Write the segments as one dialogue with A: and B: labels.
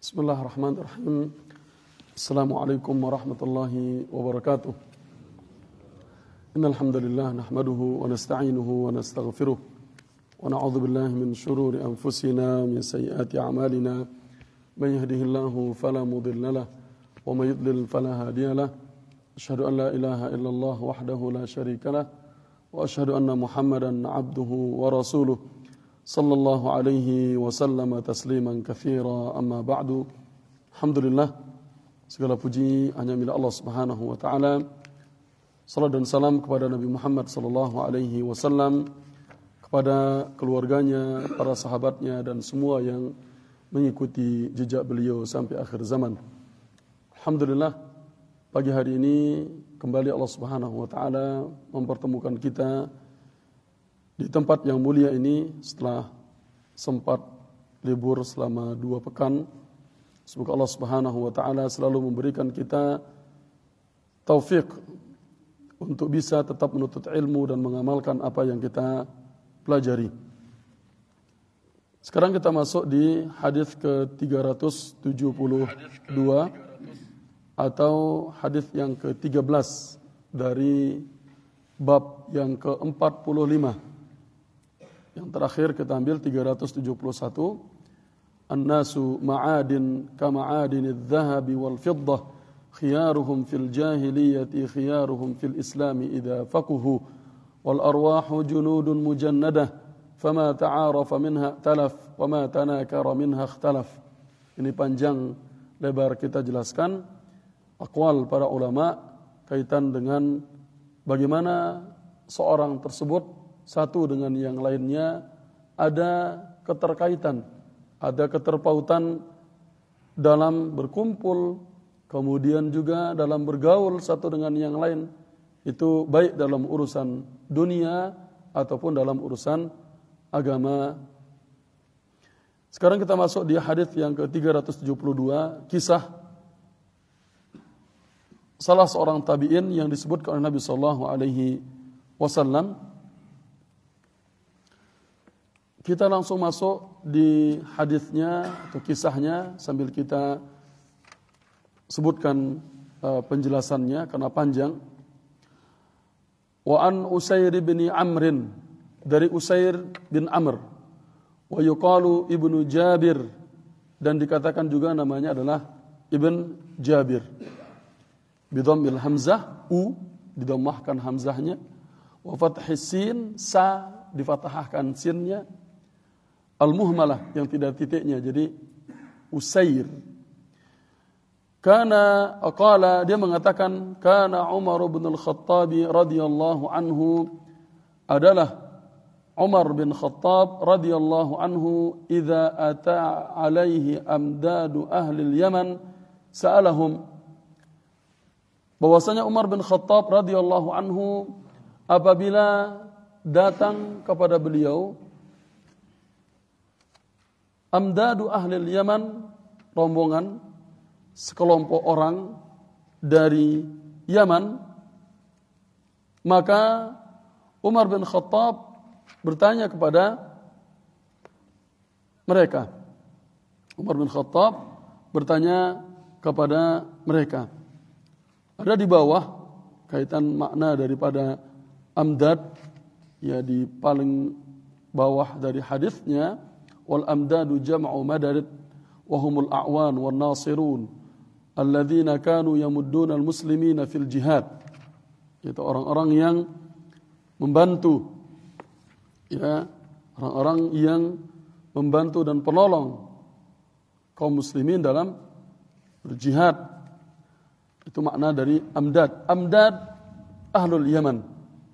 A: Bismillahirrahmanirrahim. Assalamualaikum warahmatullahi wabarakatuh. Innal hamdalillah nahmaduhu wa nasta'inuhu wa nastaghfiruh wa na'udzu billahi min shururi anfusina min sayyiati a'malina. Man yahdihillahu fala mudilla lahu wa may yudlil fala hadiya lahu. Asyhadu an la ilaha illallah wahdahu la syarika lahu wa asyhadu anna Muhammadan 'abduhu wa rasuluh. Sallallahu alaihi wasallam tasliman katsira, amma ba'du. Alhamdulillah, segala puji hanya milik Allah Subhanahu wa taala. Salat dan salam kepada Nabi Muhammad sallallahu alaihi wasallam, kepada keluarganya, para sahabatnya dan semua yang mengikuti jejak beliau sampai akhir zaman. Alhamdulillah, pagi hari ini kembali Allah Subhanahu wa taala mempertemukan kita di tempat yang mulia ini setelah sempat libur selama 2 pekan. Semoga Allah Subhanahu wa taala selalu memberikan kita taufik untuk bisa tetap menuntut ilmu dan mengamalkan apa yang kita pelajari. Sekarang kita masuk di hadis ke-372 atau hadis yang ke-13 dari bab yang ke-45. Yang terakhir kita ambil 371. An-nasu ma'adin kama'adinidh dhahabi wal fiddah, khiyaruhum fil jahiliyati khiyaruhum fil islami idza faquhu, wal arwahu junudun mujannadah fama ta'arafa minha talaf wa ma tanakara minha ikhtalaf. Ini panjang lebar kita jelaskan aqwal para ulama kaitan dengan bagaimana seorang tersebut satu dengan yang lainnya ada keterkaitan, ada keterpautan dalam berkumpul, kemudian juga dalam bergaul satu dengan yang lain. Itu baik dalam urusan dunia ataupun dalam urusan agama. Sekarang kita masuk di hadis yang ke-372, kisah salah seorang tabi'in yang disebutkan oleh Nabi sallallahu alaihi wasallam. Kita langsung masuk di hadisnya atau kisahnya sambil kita sebutkan penjelasannya karena panjang. Wa an Usair bin Amrin, dari Usair bin Amr, wa yuqalu ibnu Jabir, dan dikatakan juga namanya adalah Ibn Jabir. Bidhammil hamzah, u didammahkan hamzahnya, wa fathhis sin, sa difathahkan sinnya, al-muhmalah yang tidak titiknya, jadi Usair. Kana aqala, dia mengatakan, kana Umar bin Al-Khattab radhiyallahu anhu, adalah Umar bin Khattab radhiyallahu anhu, idza ata alaihi amdadu ahli al-Yaman sa'alahum, bahwasanya Umar bin Khattab radhiyallahu anhu apabila datang kepada beliau amdadu ahlil Yaman, rombongan sekelompok orang dari Yaman, maka Umar bin Khattab bertanya kepada mereka. Umar bin Khattab bertanya kepada mereka. Ada di bawah kaitan makna daripada amdad, ya di paling bawah dari hadisnya. Wal amdadu jam'u madarid wa humul a'wan wan nasirun alladzina kanu yamudduna al muslimina fil jihad. Itu orang-orang yang membantu, ya, orang-orang yang membantu dan penolong kaum muslimin dalam berjihad. Itu makna dari amdad. Amdad ahlul Yaman.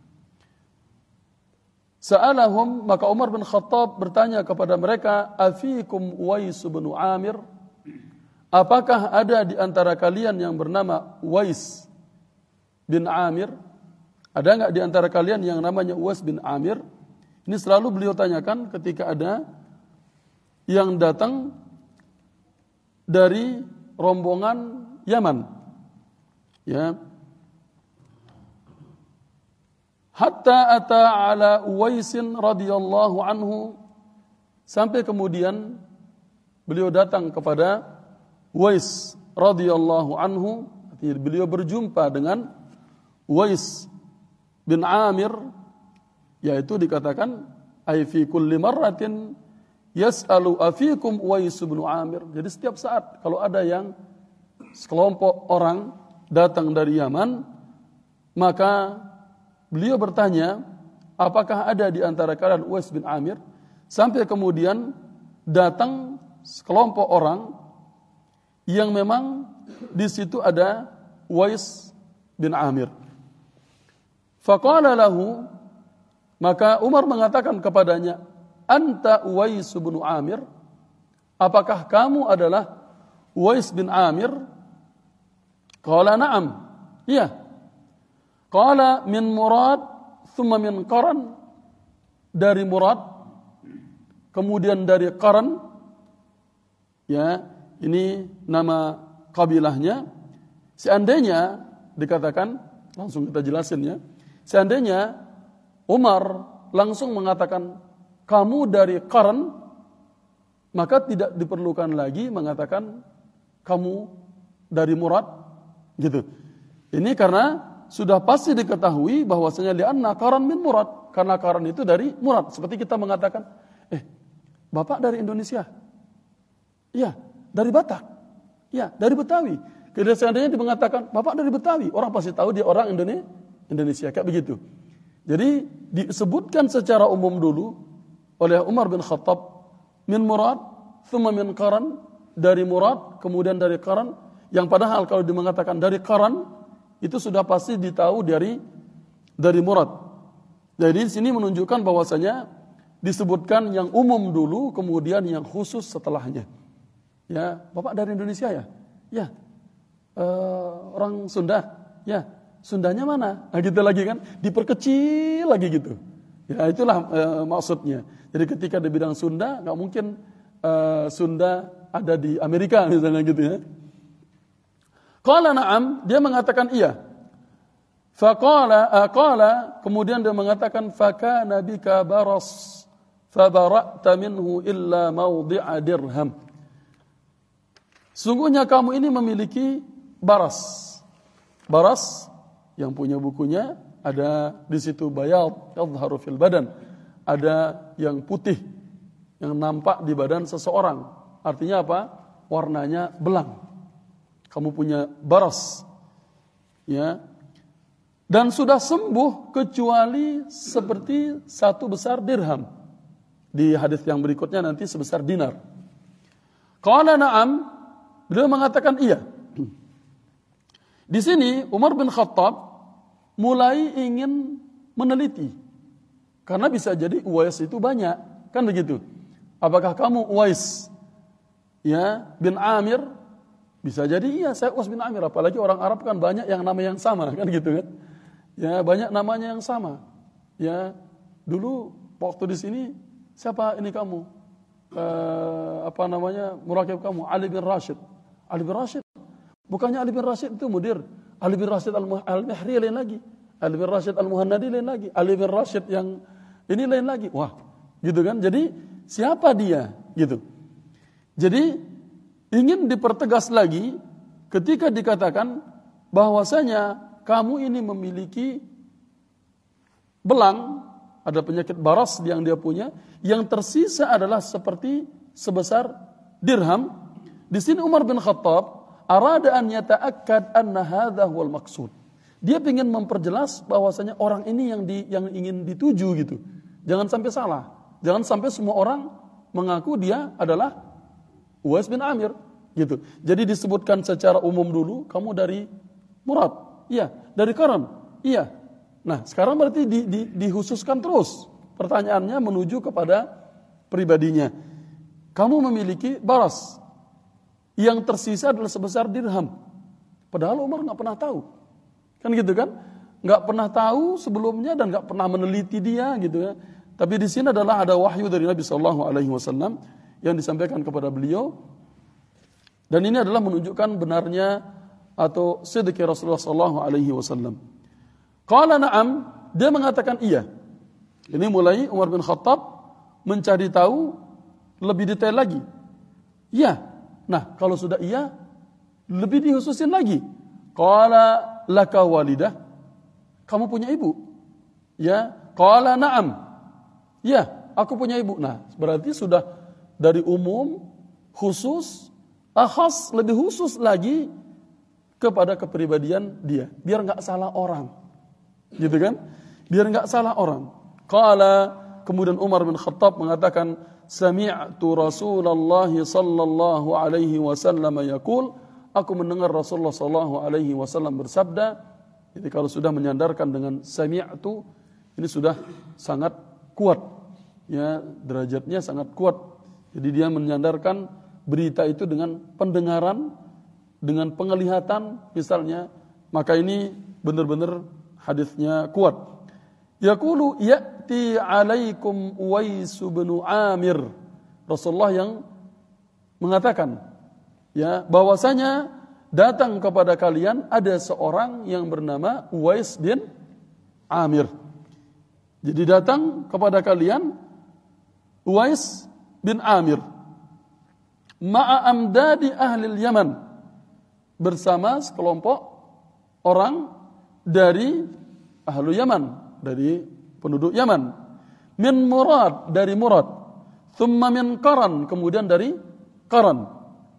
A: Sa'alahum, maka Umar bin Khattab bertanya kepada mereka, afikum Uwais bin Amir, apakah ada di antara kalian yang bernama Uwais bin Amir? Ada enggak di antara kalian yang namanya Uwais bin Amir? Ini selalu beliau tanyakan ketika ada yang datang dari rombongan Yaman, ya. Hatta ata ala Uwaisin radhiyallahu anhu, sampai kemudian beliau datang kepada Uwais radhiyallahu anhu, beliau berjumpa dengan Uwais bin Amir, yaitu dikatakan ay fi kulli marratin yas'alu afikum Uwais bin Amir. Jadi setiap saat kalau ada yang sekelompok orang datang dari Yaman, maka beliau bertanya, apakah ada di antara kalian Uwais bin Amir? Sampai kemudian datang sekelompok orang yang memang di situ ada Uwais bin Amir. Faqala lahu, maka Umar mengatakan kepadanya, anta Uwais bin Amir? Apakah kamu adalah Uwais bin Amir? Qala na'am. Iya. Qala min Murad thumma min Qaran. Dari Murad, kemudian dari Qaran. Ya, ini nama kabilahnya. Seandainya dikatakan, langsung kita jelasin ya. Seandainya Umar langsung mengatakan kamu dari Qaran, maka tidak diperlukan lagi mengatakan kamu dari Murad, gitu. Ini karena sudah pasti diketahui bahwasanya li'anna Qaran min Murad, karena Qaran itu dari Murad. Seperti kita mengatakan, Bapak dari Indonesia? Iya, dari Batak. Iya, dari Betawi. Kemudian seandainya dia mengatakan Bapak dari Betawi, orang pasti tahu dia orang Indonesia, kayak begitu. Jadi disebutkan secara umum dulu oleh Umar bin Khattab, min Murad, thumma min Qaran, dari Murad, kemudian dari Qaran, yang padahal kalau dia mengatakan dari Qaran, itu sudah pasti ditahu dari Murad. Jadi di sini menunjukkan bahwasanya disebutkan yang umum dulu, kemudian yang khusus setelahnya. Ya, Bapak dari Indonesia ya? Ya. Orang Sunda? Ya. Sundanya mana? Nah gitu lagi kan, diperkecil lagi gitu. Ya itulah maksudnya. Jadi ketika di bidang Sunda, nggak mungkin Sunda ada di Amerika misalnya gitu ya. Qala na'am, dia mengatakan iya. Qala, kemudian dia mengatakan fakana bika baras fabara'ta minhu illa mawdi'a dirham. Sungguhnya kamu ini memiliki baras. Baras yang punya bukunya ada di situ bayad yadhharu fil badan. Ada yang putih yang nampak di badan seseorang. Artinya apa? Warnanya belang. Kamu punya baras. Ya. Dan sudah sembuh kecuali seperti satu besar dirham. Di hadis yang berikutnya nanti sebesar dinar. Qala na'am, beliau mengatakan iya. Di sini Umar bin Khattab mulai ingin meneliti. Karena bisa jadi Uwais itu banyak, kan begitu. Apakah kamu Uwais ya bin Amir? Bisa jadi iya, saya Uwais bin Amir. Apalagi orang Arab kan banyak yang nama yang sama, kan gitu kan. Ya, banyak namanya yang sama. Ya, dulu waktu di sini siapa ini kamu? Murakib kamu Ali bin Rashid. Ali bin Rashid. Bukannya Ali bin Rashid itu mudir. Ali bin Rashid al-Mihri lain lagi. Ali bin Rashid al-Muhannadi lain lagi. Ali bin Rashid yang ini lain lagi. Wah, gitu kan. Jadi siapa dia? Gitu. Jadi ingin dipertegas lagi ketika dikatakan bahwasanya kamu ini memiliki belang, ada penyakit baras yang dia punya, yang tersisa adalah seperti sebesar dirham. Di sini Umar bin Khattab arada an yata'akkad anna hadha huwal maqsud. Dia ingin memperjelas bahwasanya orang ini yang ingin dituju gitu. Jangan sampai salah. Jangan sampai semua orang mengaku dia adalah Uwais bin Amir gitu. Jadi disebutkan secara umum dulu, kamu dari Murad. Iya, dari Qaran. Iya. Nah, sekarang berarti dihususkan terus. Pertanyaannya menuju kepada pribadinya. Kamu memiliki baras. Yang tersisa adalah sebesar dirham. Padahal Umar nggak pernah tahu. Kan gitu kan? Nggak pernah tahu sebelumnya dan nggak pernah meneliti dia gitu ya. Tapi di sini adalah ada wahyu dari Nabi SAW yang disampaikan kepada beliau. Dan ini adalah menunjukkan benarnya atau sidqi Rasulullah SAW. Qala na'am, dia mengatakan iya. Ini mulai Umar bin Khattab mencari tahu lebih detail lagi. Iya. Nah, kalau sudah iya, Lebih dihususin lagi. Qala laka walidah. Kamu punya ibu? Ya. Qala na'am. Ya, aku punya ibu. Nah, berarti sudah dari umum, khusus, khas, lebih khusus lagi kepada kepribadian dia. Biar nggak salah orang. Gitu kan? Biar nggak salah orang. Qala, kemudian Umar bin Khattab mengatakan, Sami'tu Rasulullah sallallahu alaihi wasallam yaqul, aku mendengar Rasulullah sallallahu alaihi wasallam bersabda. Jadi kalau sudah menyandarkan dengan sami'tu, ini sudah sangat kuat. Ya, derajatnya sangat kuat. Jadi dia menyandarkan berita itu dengan pendengaran, dengan penglihatan misalnya, maka ini benar-benar hadisnya kuat. Yaqulu ya'ti 'alaikum Uwais bin Amir. Rasulullah yang mengatakan, ya, bahwasanya datang kepada kalian ada seorang yang bernama Uwais bin Amir. Jadi datang kepada kalian Uwais bin Amir ma'a amdadi ahli Yaman, bersama sekelompok orang dari ahlu Yaman, dari penduduk Yaman. Min Murad, dari Murad. Thumma min Qaran, kemudian dari Qaran.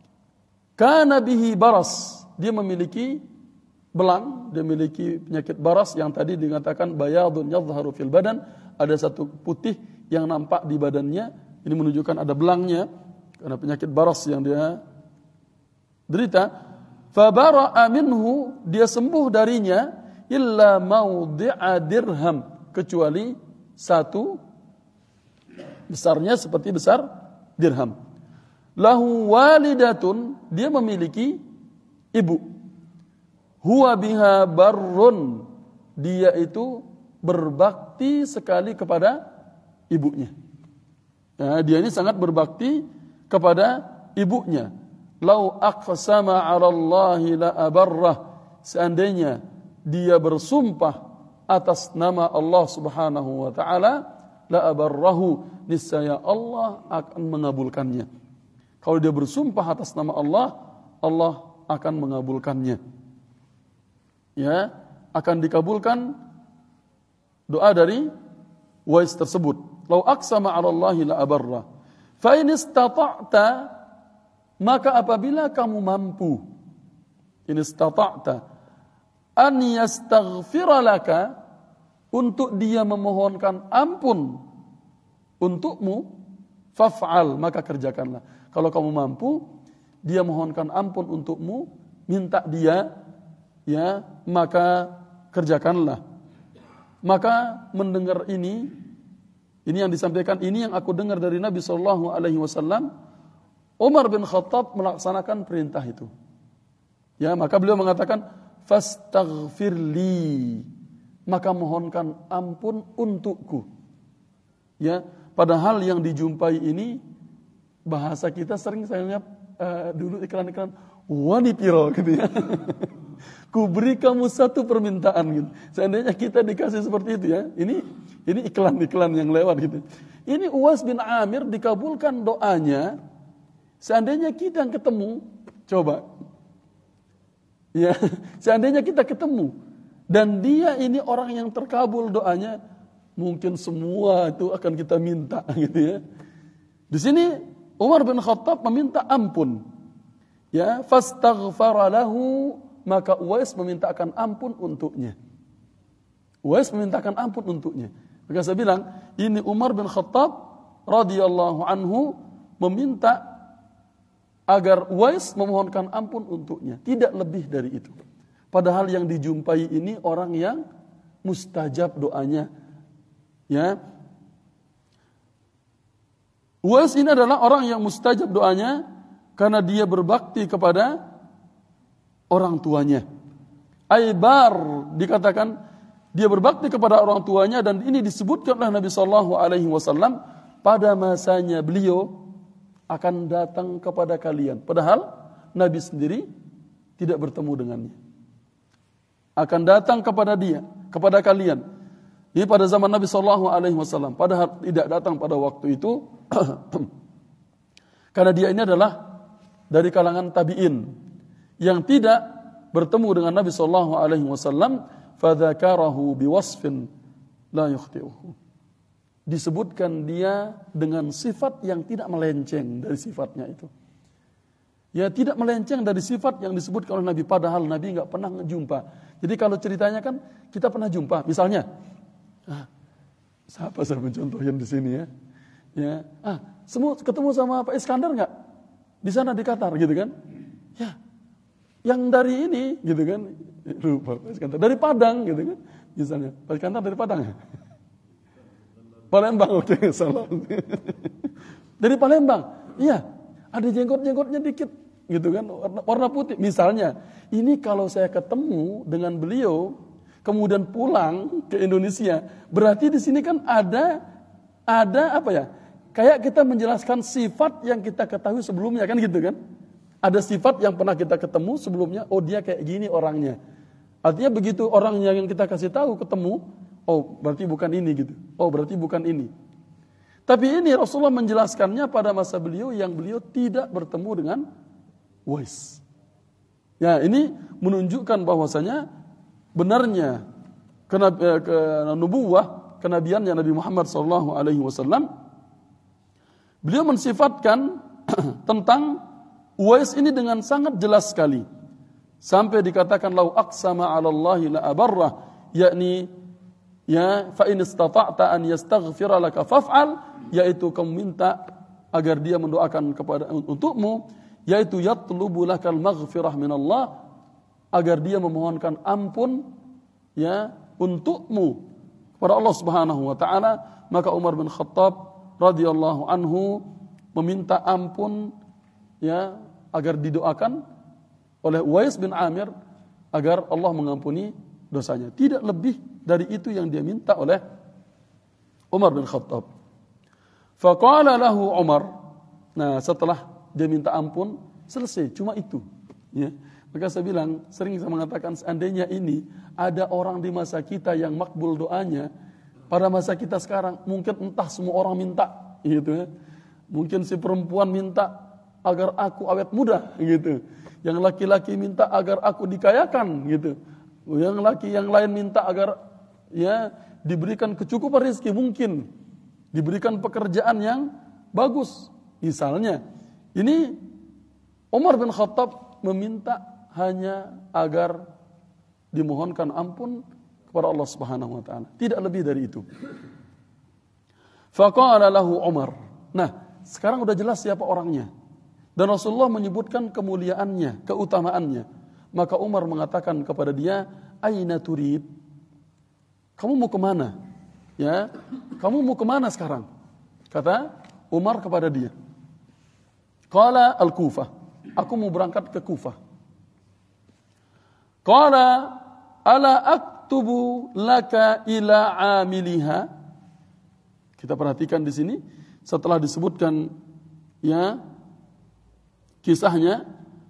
A: Kana bihi baras, dia memiliki belang, dia memiliki penyakit baras yang tadi dikatakan bayadun yadhharu fil badan, ada satu putih yang nampak di badannya. Ini menunjukkan ada belangnya karena penyakit baras yang dia derita. Fabara'a minhu, dia sembuh darinya, illa mawdi'a dirham, kecuali satu besarnya seperti besar dirham. Lahu walidatun, dia memiliki ibu. Huwa biha barrun, dia itu berbakti sekali kepada ibunya. Ya, dia ini sangat berbakti kepada ibunya. Lau aqsama 'ala Allahi la abarrah, seandainya dia bersumpah atas nama Allah Subhanahu wa taala, la abarrahu, niscaya Allah akan mengabulkannya. Kalau dia bersumpah atas nama Allah, Allah akan mengabulkannya. Ya, akan dikabulkan doa dari Uwais tersebut. Lau aqsama 'ala Allahi la abarrah. Fa in istata'ta, maka apabila kamu mampu, in istata'ta an yastaghfira laka, untuk dia memohonkan ampun untukmu, faf'al, maka kerjakanlah. Kalau kamu mampu, dia mohonkan ampun untukmu, minta dia, ya, maka kerjakanlah. Maka mendengar ini yang disampaikan, ini yang aku dengar dari Nabi sallallahu alaihi wasallam. Umar bin Khattab melaksanakan perintah itu. Ya, maka beliau mengatakan, fastaghfirli, maka mohonkan ampun untukku. Ya, padahal yang dijumpai ini bahasa kita sering saya lihat dulu iklan-iklan wanipiro gitu ya. Ku beri kamu satu permintaan gitu. Seandainya kita dikasih seperti itu ya. Ini iklan-iklan yang lewat gitu. Ini Uwais bin Amir dikabulkan doanya. Seandainya kita yang ketemu, coba. Ya, seandainya kita ketemu dan dia ini orang yang terkabul doanya, mungkin semua itu akan kita minta gitu ya. Di sini Umar bin Khattab meminta ampun. Ya, fastaghfara lahu, maka Uwais memintakan ampun untuknya. Uwais memintakan ampun untuknya. Maka saya bilang, ini Umar bin Khattab radhiyallahu anhu meminta agar Uwais memohonkan ampun untuknya, tidak lebih dari itu. Padahal yang dijumpai ini orang yang mustajab doanya. Ya. Uwais ini adalah orang yang mustajab doanya karena dia berbakti kepada orang tuanya. Aibar, dikatakan dia berbakti kepada orang tuanya, dan ini disebutkan oleh Nabi sallallahu alaihi wasallam, pada masanya beliau akan datang kepada kalian. Padahal Nabi sendiri tidak bertemu dengannya. Akan datang kepada dia, kepada kalian. Ini pada zaman Nabi sallallahu alaihi wasallam, padahal tidak datang pada waktu itu. Karena dia ini adalah dari kalangan tabi'in yang tidak bertemu dengan Nabi sallallahu alaihi wasallam, fadzakarahu biwasfin la yukhti'uhu. Disebutkan dia dengan sifat yang tidak melenceng dari sifatnya itu. Ya, tidak melenceng dari sifat yang disebutkan oleh Nabi, padahal Nabi enggak pernah jumpa. Jadi kalau ceritanya kan kita pernah jumpa, misalnya siapa saya mencontohin di sini ya? Ya, semua ketemu sama Pak Iskandar enggak? Di sana di Qatar gitu kan? Ya. Yang dari ini gitu kan? Lupa Pak Iskandar dari Padang gitu kan? Misalnya, Pak Iskandar dari Padang ya? Palembang, oke, salah. Dari Palembang. Iya, ada jenggot-jenggotnya dikit gitu kan, warna putih. Misalnya, ini kalau saya ketemu dengan beliau kemudian pulang ke Indonesia, berarti di sini kan ada apa ya? Kayak kita menjelaskan sifat yang kita ketahui sebelumnya kan gitu kan? Ada sifat yang pernah kita ketemu sebelumnya, oh dia kayak gini orangnya. Artinya begitu orangnya yang kita kasih tahu ketemu, oh berarti bukan ini gitu. Oh berarti bukan ini. Tapi ini Rasulullah menjelaskannya pada masa beliau yang beliau tidak bertemu dengan Uwais. Ya, ini menunjukkan bahwasanya benarnya nubuwah, kenabiannya Nabi Muhammad sallallahu alaihi wasallam. Beliau mensifatkan tentang Uwais ini dengan sangat jelas sekali. Sampai dikatakan lau aqsama 'ala Allahi la abarrah, yakni ya fa in istata'ta an yastaghfira laka faf'al, yaitu kamu minta agar dia mendoakan kepada untukmu, yaitu yatlubu lakal maghfirah min Allah, agar dia memohonkan ampun ya untukmu kepada Allah Subhanahu wa taala. Maka Umar bin Khattab radhiyallahu anhu meminta ampun ya agar didoakan oleh Uwais bin Amir agar Allah mengampuni dosanya. Tidak lebih dari itu yang dia minta oleh Umar bin Khattab. Faqala lahu Umar, nah setelah dia minta ampun, selesai, cuma itu. Ya. Maka saya bilang, sering saya mengatakan seandainya ini ada orang di masa kita yang makbul doanya, pada masa kita sekarang mungkin entah semua orang minta, gitu ya. Mungkin si perempuan minta agar aku awet muda, gitu. Yang laki-laki minta agar aku dikayakan, gitu. Yang lain minta agar ya diberikan kecukupan rezeki, mungkin diberikan pekerjaan yang bagus. Misalnya, ini Umar bin Khattab meminta hanya agar dimohonkan ampun kepada Allah Subhanahu wa taala. Tidak lebih dari itu. Faqala lahu Umar. Nah, sekarang udah jelas siapa orangnya. Dan Rasulullah menyebutkan kemuliaannya, keutamaannya. Maka Umar mengatakan kepada dia, "Aina turid?" Kamu mau kemana? Ya, kamu mau kemana sekarang? Kata Umar kepada dia. Qala al-Kufah. Aku mau berangkat ke Kufah. Qala ala aktubu laka ila amiliha. Kita perhatikan di sini setelah disebutkan ya kisahnya,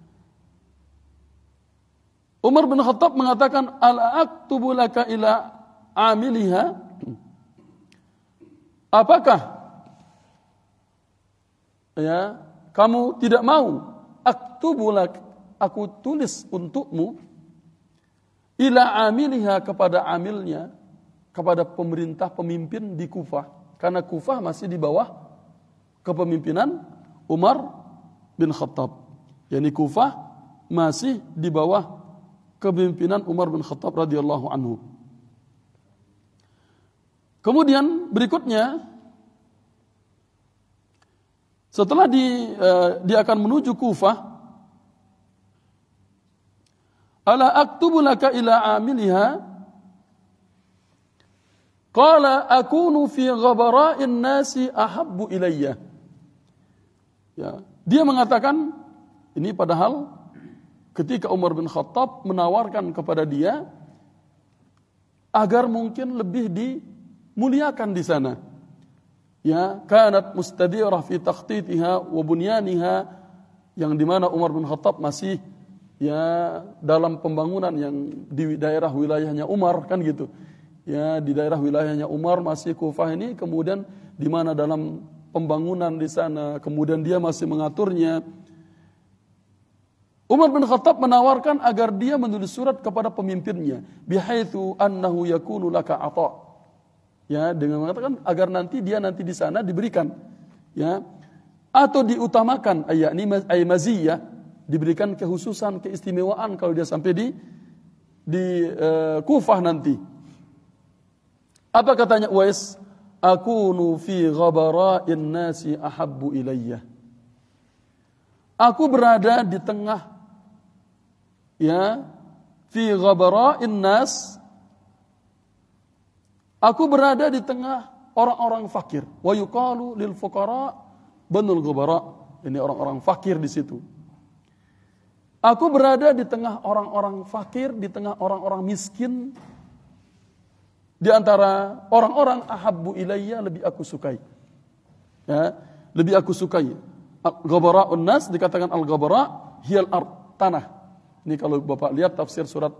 A: Umar bin Khattab mengatakan ala aktubu laka ila amiliha. Apakah ya kamu tidak mau aktubu lak, aku tulis untukmu ila amiliha, kepada amilnya, kepada pemerintah pemimpin di Kufah, karena Kufah masih di bawah kepemimpinan Umar bin Khattab. Yani Kufah masih di bawah kepemimpinan Umar bin Khattab radhiyallahu anhu. Kemudian berikutnya setelah dia akan menuju Kufah, ala aktubu laka ila amiliha, qala akunu fi ghabara'in nasi ahabbu ilayya. Ya, dia mengatakan ini padahal ketika Umar bin Khattab menawarkan kepada dia agar mungkin lebih dimuliakan di sana. Ya, kanat mustadirah fi takhtitiha wa bunyaniha, yang dimana Umar bin Khattab masih ya dalam pembangunan yang di daerah wilayahnya Umar kan gitu. Ya, di daerah wilayahnya Umar masih Kufah ini, kemudian di mana dalam pembangunan di sana, kemudian dia masih mengaturnya. Umar bin Khattab menawarkan agar dia menulis surat kepada pemimpinnya, bihaitsu annahu yakunu laka ata. Ya, dengan mengatakan agar nanti di sana diberikan, ya, atau diutamakan yakni maziyah, diberikan kekhususan, keistimewaan kalau dia sampai di Kufah nanti. Apa katanya Uwais? Akunu fi ghabara'in nasi ahabbu ilayya. Aku berada di tengah, ya, fi ghabara'in nas. Aku berada di tengah orang-orang fakir. Wa yuqalu lil fuqara banul ghabara. Ini orang-orang fakir di situ. Aku berada di tengah orang-orang fakir, di tengah orang-orang miskin. Di antara orang-orang ahabbu ilayya, lebih aku sukai. Ya, lebih aku sukai. Ghabara'un nas dikatakan al-ghabara hiyal ard, tanah. Ini kalau Bapak lihat tafsir surat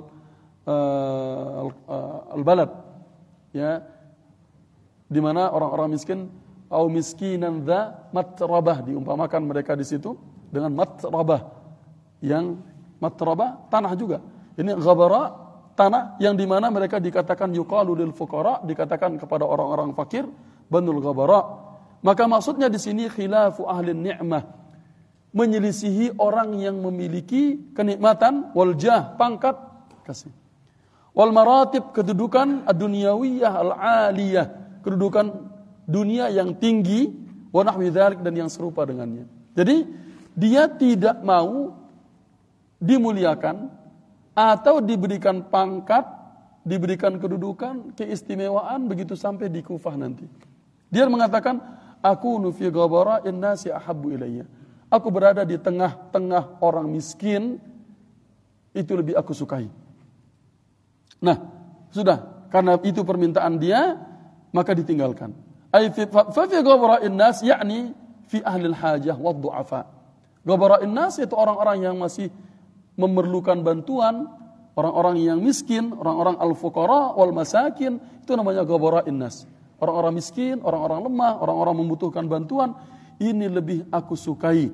A: Al-Balad, ya, di mana orang-orang miskin au miskinan dza matrabah, diumpamakan mereka di situ dengan matrabah, yang matrabah tanah juga. Ini ghabara, tanah yang di mana mereka dikatakan yuqalu lil fuqara, dikatakan kepada orang-orang fakir banul ghabara. Maka maksudnya di sini khilafu ahli ni'mah, menyelisihi orang yang memiliki kenikmatan, wal jah, pangkat, kasih, wal maratib, kedudukan ad-dunyawiyah al-aliyah, kedudukan dunia yang tinggi, wa nahwi dzalik, dan yang serupa dengannya. Jadi dia tidak mau dimuliakan atau diberikan pangkat, diberikan kedudukan, keistimewaan begitu sampai di Kufah nanti. Dia mengatakan, aku fi ghabara'in nasi ahabbu ilayya. Aku berada di tengah-tengah orang miskin, itu lebih aku sukai. Nah, sudah, karena itu permintaan dia, maka ditinggalkan. Ai fa fi ghabara'in nas yakni fi ahli al-hajah wa du'afa. Ghabara'in nas itu orang-orang yang masih memerlukan bantuan, orang-orang yang miskin, orang-orang al-fuqara wal masakin, itu namanya ghabara'in nas. Orang-orang miskin, orang-orang lemah, orang-orang membutuhkan bantuan, ini lebih aku sukai.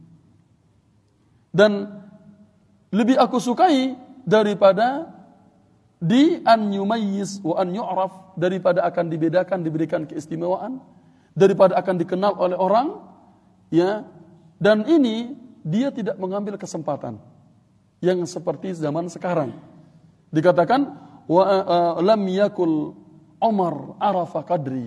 A: Dan lebih aku sukai daripada di an yumayyiz wa an yu'raf, daripada akan dibedakan, diberikan keistimewaan, daripada akan dikenal oleh orang, ya. Dan ini dia tidak mengambil kesempatan yang seperti zaman sekarang. Dikatakan wa lam yakul Umar arafa qadri.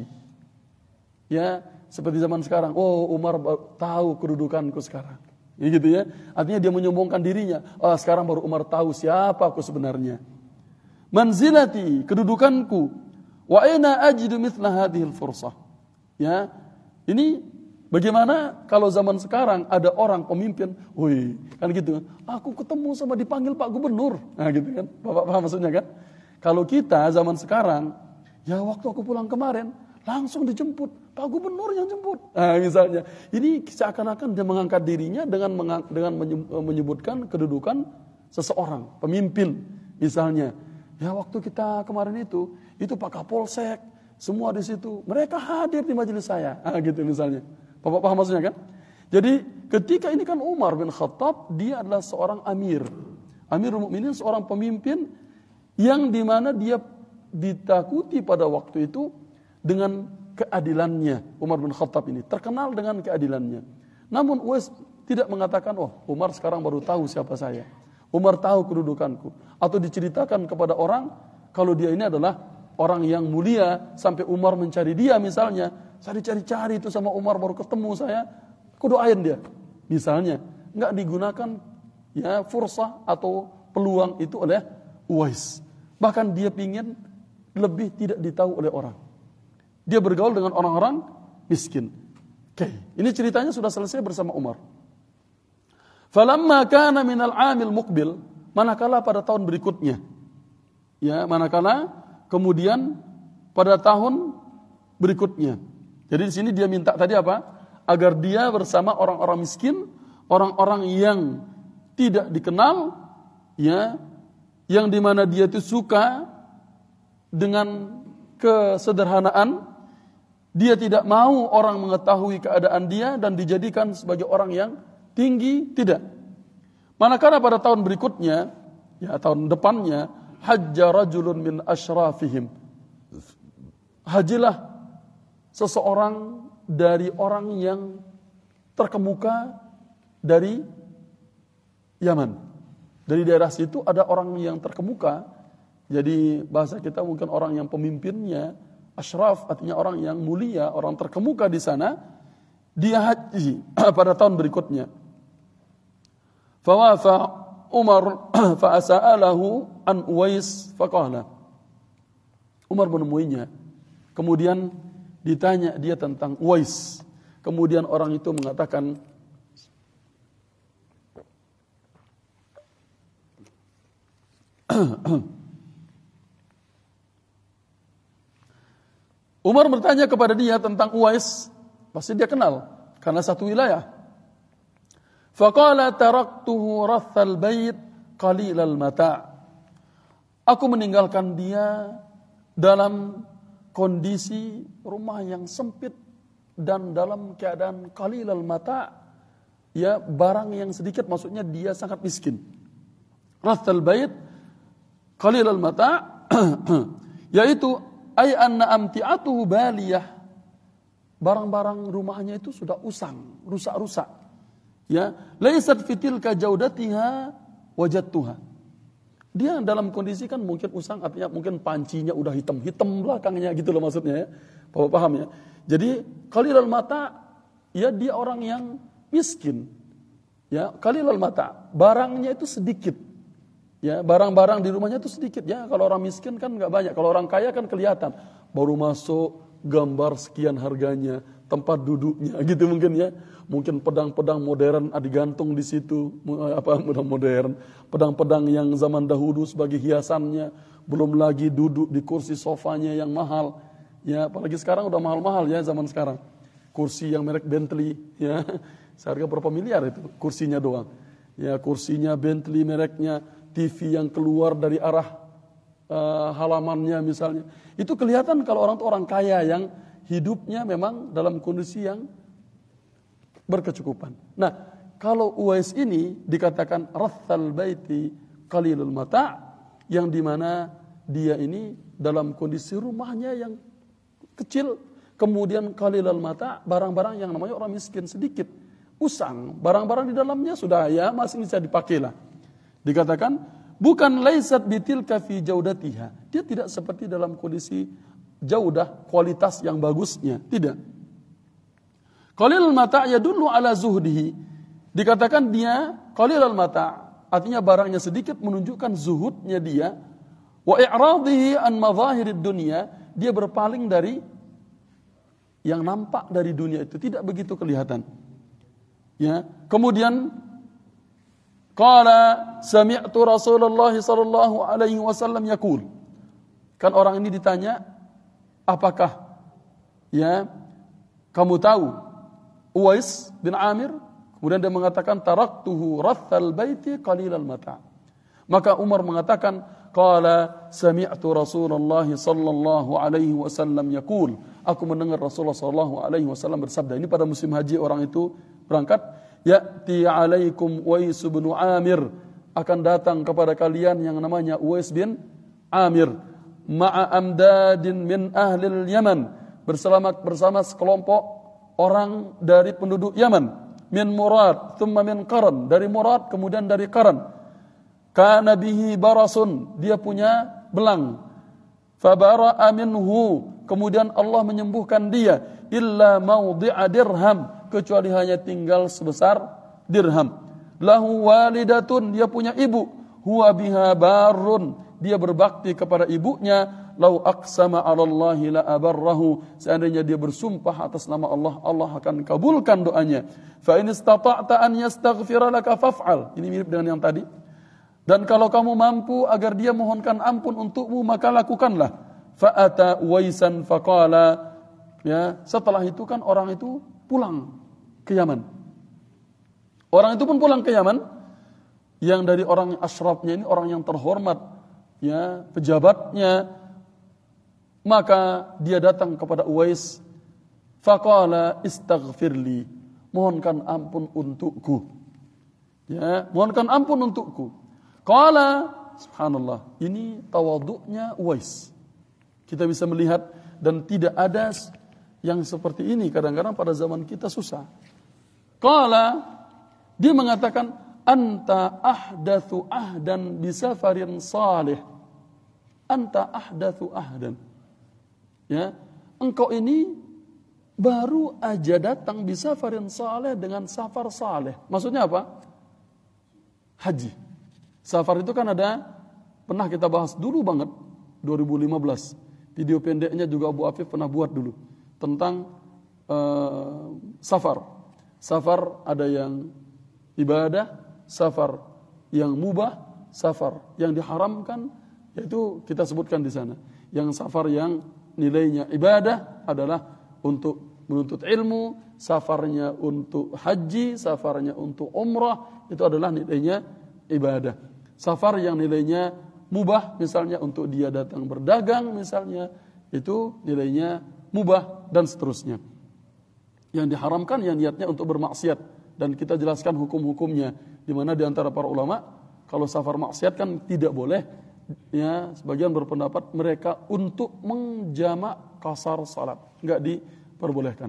A: Ya, seperti zaman sekarang. Oh, Umar tahu kedudukanku sekarang. Ya, gitu ya. Artinya dia menyombongkan dirinya. Oh, sekarang baru Umar tahu siapa aku sebenarnya. Manzilati, kedudukanku. Wa aina ajidu mithla hadhil fursah. Ya. Ini bagaimana kalau zaman sekarang ada orang pemimpin, woi, kan gitu, aku ketemu sama dipanggil Pak Gubernur, nah gitu kan, Bapak paham maksudnya kan? Kalau kita zaman sekarang, ya waktu aku pulang kemarin, langsung dijemput, Pak Gubernur yang jemput, nah misalnya, ini seakan-akan dia mengangkat dirinya dengan menyebutkan kedudukan seseorang, pemimpin, misalnya, ya waktu kita kemarin itu Pak Kapolsek, semua di situ, mereka hadir di majelis saya, nah gitu misalnya. Bapak paham maksudnya kan? Jadi ketika ini kan Umar bin Khattab, dia adalah seorang Amirul Mukminin, seorang pemimpin yang dimana dia ditakuti pada waktu itu dengan keadilannya. Umar bin Khattab ini terkenal dengan keadilannya. Namun Uwais tidak mengatakan, oh Umar sekarang baru tahu siapa saya. Umar tahu kedudukanku. Atau diceritakan kepada orang kalau dia ini adalah orang yang mulia, sampai Umar mencari dia misalnya. Saya dicari-cari itu sama Umar baru ketemu saya, aku doain dia. Misalnya, enggak digunakan ya fursah atau peluang itu oleh Uwais. Bahkan dia pingin lebih tidak ditahu oleh orang. Dia bergaul dengan orang-orang miskin. Oke, ini ceritanya sudah selesai bersama Umar. Falamma kana minal 'amil muqbil, manakala pada tahun berikutnya. Ya, manakala kemudian pada tahun berikutnya. Jadi di sini dia minta tadi apa? Agar dia bersama orang-orang miskin, orang-orang yang tidak dikenal, ya, yang dimana dia itu suka dengan kesederhanaan, dia tidak mau orang mengetahui keadaan dia dan dijadikan sebagai orang yang tinggi, tidak. Manakala pada tahun berikutnya, ya tahun depannya, hajja rajulun min asyrafihim. Hajilah seseorang dari orang yang terkemuka dari Yaman. Dari daerah situ ada orang yang terkemuka. Jadi bahasa kita mungkin orang yang pemimpinnya, asyraf artinya orang yang mulia, orang terkemuka di sana. Dia haji pada tahun berikutnya. Fawafa Umar fa'asa'alahu an Uwais faqala. Umar menemuinya. Kemudian ditanya dia tentang Uwais. Kemudian orang itu mengatakan, Umar bertanya kepada dia tentang Uwais, pasti dia kenal karena satu wilayah. Faqala taraktuhu rathal bait qalilal mata'. Aku meninggalkan dia dalam kondisi rumah yang sempit dan dalam keadaan qalilal mata', ya barang yang sedikit, maksudnya dia sangat miskin. Rathal bait qalilal mata' yaitu ay anna amti'atuhu baliyah. Barang-barang rumahnya itu sudah usang, rusak-rusak. Ya, laisat fitilka jaudatiha wajadtuha. Dia dalam kondisi kan mungkin usang, artinya mungkin pancinya udah hitam-hitam belakangnya gitu loh maksudnya ya. Bapak paham ya? Jadi qalilal mata, ya dia orang yang miskin. Ya, qalilal mata, barangnya itu sedikit. Ya, barang-barang di rumahnya itu sedikit ya. Kalau orang miskin kan enggak banyak. Kalau orang kaya kan kelihatan. Baru masuk gambar sekian harganya, tempat duduknya gitu mungkin ya. Mungkin pedang-pedang modern digantung di situ, pedang modern, pedang-pedang yang zaman dahulu sebagai hiasannya, belum lagi duduk di kursi sofanya yang mahal. Ya, apalagi sekarang udah mahal-mahal ya zaman sekarang. Kursi yang merek Bentley ya. Seharga berapa miliar itu kursinya doang. Ya, kursinya Bentley mereknya, TV yang keluar dari arah halamannya misalnya. Itu kelihatan kalau orang itu orang kaya yang hidupnya memang dalam kondisi yang berkecukupan. Nah, kalau Uwais ini dikatakan rathal baiti qalilul mata', yang dimana dia ini dalam kondisi rumahnya yang kecil, kemudian qalilul mata', barang-barang yang namanya orang miskin sedikit, usang, barang-barang di dalamnya sudah ya masih bisa dipakai lah. Dikatakan bukan laisat bitilka fi jaudatiha. Dia tidak seperti dalam kondisi jaudah, kualitas yang bagusnya, tidak. Qalilul mata' yadullu ala zuhdihi. Dikatakan dia qalilul mata', artinya barangnya sedikit menunjukkan zuhudnya dia. Wa i'radihi an madhahirid dunya, dia berpaling dari yang nampak dari dunia itu, tidak begitu kelihatan. Ya, kemudian qala sami'tu Rasulullah sallallahu alaihi wasallam yaqul. Kan orang ini ditanya, apakah ya kamu tahu Uwais bin Amir? Kemudian dia mengatakan taraktuhu rathal baiti qalilal mata'. Maka Umar mengatakan qala sami'tu Rasulullah sallallahu alaihi wasallam yaqul. Aku mendengar Rasulullah sallallahu alaihi wasallam bersabda. Ini pada musim haji orang itu berangkat, ya'ti alaikum Uwais bin Amir, akan datang kepada kalian yang namanya Uwais bin Amir, ma'a amdadin min ahlil Yaman, bersama sekelompok orang dari penduduk Yaman, min Murad, thumma min Qaran, dari Murad kemudian dari Qaran. Kana bihi barasun, dia punya belang. Fabara'a minhu, kemudian Allah menyembuhkan dia, illa mawdi'a dirham, kecuali hanya tinggal sebesar dirham. Lahu walidatun, dia punya ibu, huwa biha barun, dia berbakti kepada ibunya. Lau aqsama 'ala Allahi la abarrahu, seandainya dia bersumpah atas nama Allah, Allah akan kabulkan doanya. Fa in istata'ta an yastaghfira laka faf'al. Ini mirip dengan yang tadi. Dan kalau kamu mampu agar dia mohonkan ampun untukmu, maka lakukanlah. Fa ata Uwaisan faqala, ya, setelah itu kan orang itu pulang ke Yaman. Orang itu pun pulang ke Yaman, yang dari orang asyrafnya ini orang yang terhormat, ya, pejabatnya. Maka dia datang kepada Uwais, faqala istaghfirli, mohonkan ampun untukku. Ya, mohonkan ampun untukku. Qala, subhanallah, ini tawadhu'nya Uwais. Kita bisa melihat dan tidak ada yang seperti ini. Kadang-kadang pada zaman kita susah. Qala, dia mengatakan, anta ahdathu ahdan bisafarin salih. Anta ahdathu ahdan. Ya, engkau ini baru aja datang bisafarin salih dengan safar salih. Maksudnya apa? Haji. Safar itu kan ada, pernah kita bahas dulu banget, 2015. Video pendeknya juga Abu Afif pernah buat dulu tentang safar. Safar ada yang ibadah, safar yang mubah, safar yang diharamkan, yaitu kita sebutkan di sana. Yang safar yang nilainya ibadah adalah untuk menuntut ilmu, safarnya untuk haji, safarnya untuk umrah, itu adalah nilainya ibadah. Safar yang nilainya mubah, misalnya untuk dia datang berdagang misalnya, itu nilainya mubah dan seterusnya. Yang diharamkan yang niatnya untuk bermaksiat, dan kita jelaskan hukum-hukumnya, di mana di antara para ulama kalau safar maksiat kan tidak boleh, ya sebagian berpendapat mereka untuk menjamak qasar salat, enggak diperbolehkan.